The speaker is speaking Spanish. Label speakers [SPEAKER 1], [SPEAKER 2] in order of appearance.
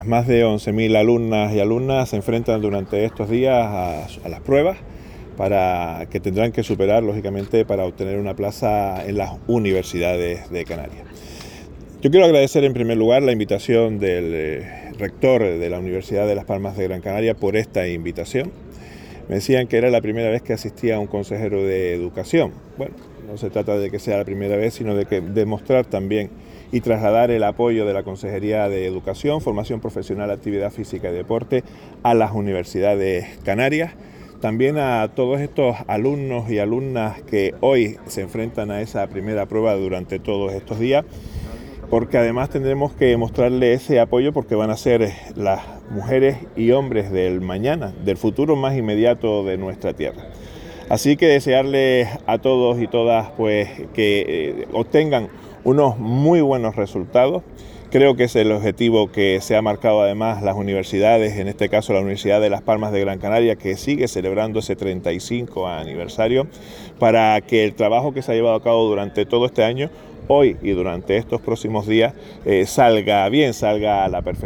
[SPEAKER 1] Más de 11.000 alumnas y alumnas se enfrentan durante estos días a las pruebas que tendrán que superar, lógicamente, para obtener una plaza en las universidades de Canarias. Yo quiero agradecer en primer lugar la invitación del rector de la Universidad de Las Palmas de Gran Canaria por esta invitación. Me decían que era la primera vez que asistía un consejero de educación. Bueno, no se trata de que sea la primera vez, sino de demostrar también y trasladar el apoyo de la Consejería de Educación, Formación Profesional, Actividad Física y Deporte a las universidades canarias. También a todos estos alumnos y alumnas que hoy se enfrentan a esa primera prueba durante todos estos días, porque además tendremos que mostrarle ese apoyo porque van a ser las mujeres y hombres del mañana, del futuro más inmediato de nuestra tierra. Así que desearles a todos y todas pues que obtengan unos muy buenos resultados. Creo que es el objetivo que se ha marcado además las universidades, en este caso la Universidad de Las Palmas de Gran Canaria, que sigue celebrando ese 35 aniversario, para que el trabajo que se ha llevado a cabo durante todo este año, hoy y durante estos próximos días, salga bien, salga a la perfección.